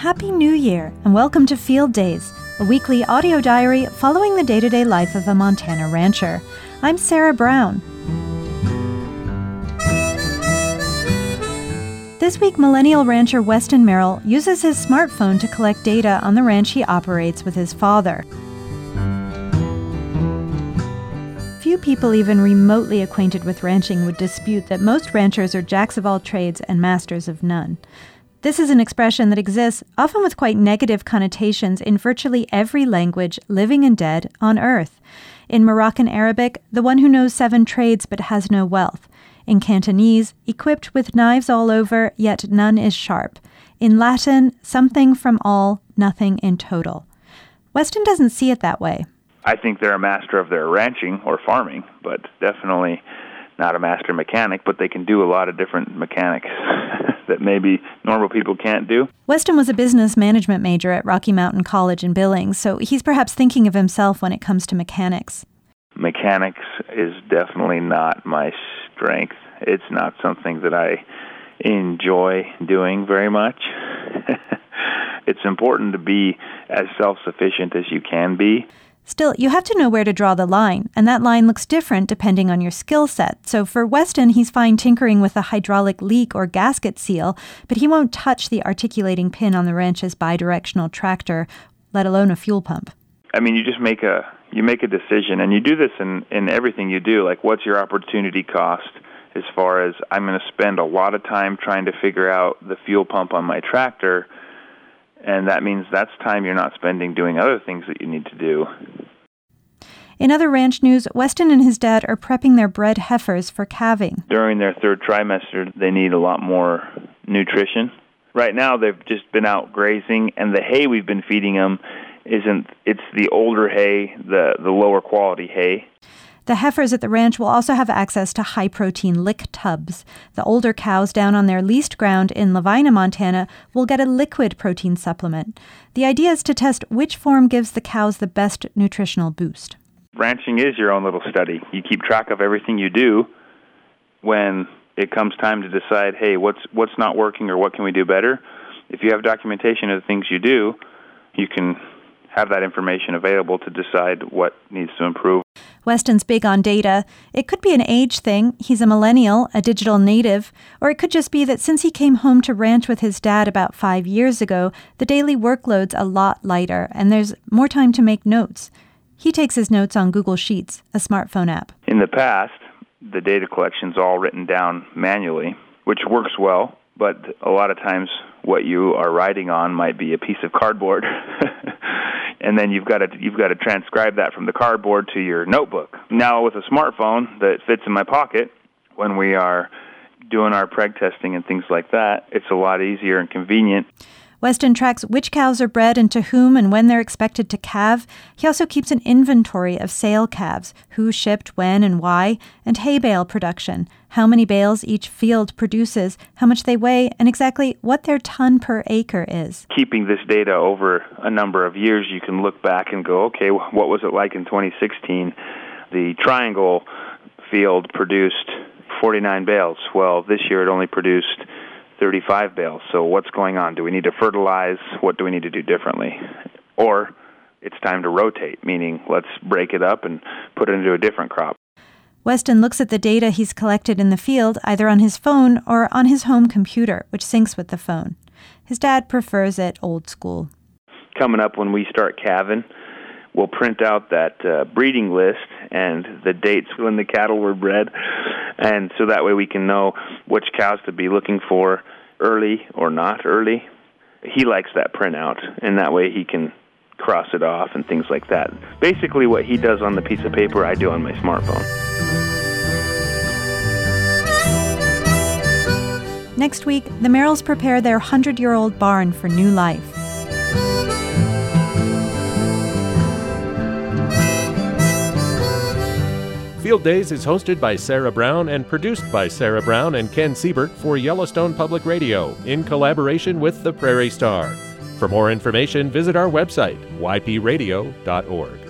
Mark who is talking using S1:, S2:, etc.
S1: Happy New Year, and welcome to Field Days, a weekly audio diary following the day-to-day life of a Montana rancher. I'm Sarah Brown. This week, millennial rancher Weston Merrill uses his smartphone to collect data on the ranch he operates with his father. Few people even remotely acquainted with ranching would dispute that most ranchers are jacks of all trades and masters of none. This is an expression that exists, often with quite negative connotations, in virtually every language, living and dead, on earth. In Moroccan Arabic, the one who knows 7 trades but has no wealth. In Cantonese, equipped with knives all over, yet none is sharp. In Latin, something from all, nothing in total. Weston doesn't see it that way.
S2: I think they're a master of their ranching or farming, but definitely not a master mechanic, but they can do a lot of different mechanics that maybe normal people can't do.
S1: Weston was a business management major at Rocky Mountain College in Billings, so he's perhaps thinking of himself when it comes to mechanics.
S2: Mechanics is definitely not my strength. It's not something that I enjoy doing very much. It's important to be as self-sufficient as you can be.
S1: Still, you have to know where to draw the line, and that line looks different depending on your skill set. So for Weston, he's fine tinkering with a hydraulic leak or gasket seal, but he won't touch the articulating pin on the ranch's bidirectional tractor, let alone a fuel pump.
S2: I mean, you just make a decision, and you do this in everything you do. Like, what's your opportunity cost as far as I'm going to spend a lot of time trying to figure out the fuel pump on my tractor, and that means that's time you're not spending doing other things that you need to do.
S1: In other ranch news, Weston and his dad are prepping their bred heifers for calving.
S2: During their 3rd trimester, they need a lot more nutrition. Right now, they've just been out grazing, and the hay we've been feeding them it's the older hay, the lower quality hay.
S1: The heifers at the ranch will also have access to high-protein lick tubs. The older cows down on their leased ground in Lavina, Montana, will get a liquid protein supplement. The idea is to test which form gives the cows the best nutritional boost.
S2: Ranching is your own little study. You keep track of everything you do. When it comes time to decide, hey, what's not working or what can we do better? If you have documentation of the things you do, you can have that information available to decide what needs to improve.
S1: Weston's big on data. It could be an age thing. He's a millennial, a digital native, or it could just be that since he came home to ranch with his dad about 5 years ago, the daily workload's a lot lighter, and there's more time to make notes. He takes his notes on Google Sheets, a smartphone app.
S2: In the past, the data collection's all written down manually, which works well, but a lot of times what you are writing on might be a piece of cardboard. And then you've got to transcribe that from the cardboard to your notebook. Now with a smartphone that fits in my pocket, when we are doing our preg testing and things like that, it's a lot easier and convenient.
S1: Weston tracks which cows are bred and to whom and when they're expected to calve. He also keeps an inventory of sale calves, who shipped, when and why, and hay bale production, how many bales each field produces, how much they weigh, and exactly what their ton per acre is.
S2: Keeping this data over a number of years, you can look back and go, okay, what was it like in 2016? The Triangle field produced 49 bales. Well, this year it only produced 35 bales. So what's going on? Do we need to fertilize? What do we need to do differently? Or it's time to rotate, meaning let's break it up and put it into a different crop.
S1: Weston looks at the data he's collected in the field either on his phone or on his home computer, which syncs with the phone. His dad prefers it old school.
S2: Coming up when we start calving, we'll print out that breeding list and the dates when the cattle were bred, and so that way we can know which cows to be looking for early or not early. He likes that printout, and that way he can cross it off and things like that. Basically what he does on the piece of paper, I do on my smartphone.
S1: Next week, the Merrills prepare their 100-year-old barn for new life.
S3: Field Days is hosted by Sarah Brown and produced by Sarah Brown and Ken Siebert for Yellowstone Public Radio in collaboration with the Prairie Star. For more information, visit our website, ypradio.org.